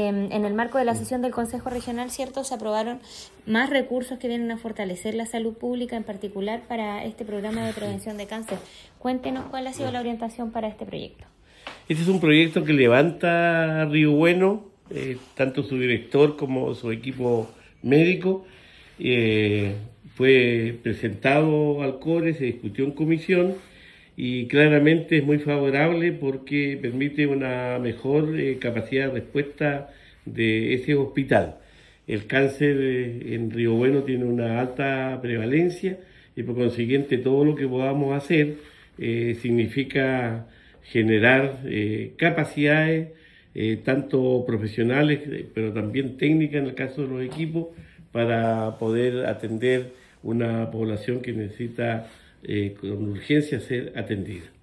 en el marco de la sesión del Consejo Regional, ¿cierto?, se aprobaron más recursos que vienen a fortalecer la salud pública, en particular para este programa de prevención de cáncer. Cuéntenos cuál ha sido la orientación para este proyecto. Este es un proyecto que levanta Río Bueno, tanto su director como su equipo médico. Fue presentado al CORE, se discutió en comisión y claramente es muy favorable porque permite una mejor capacidad de respuesta de ese hospital. El cáncer en Río Bueno tiene una alta prevalencia y por consiguiente todo lo que podamos hacer significa generar capacidades, tanto profesionales, pero también técnicas en el caso de los equipos, para poder atender una población que necesita con urgencia ser atendida.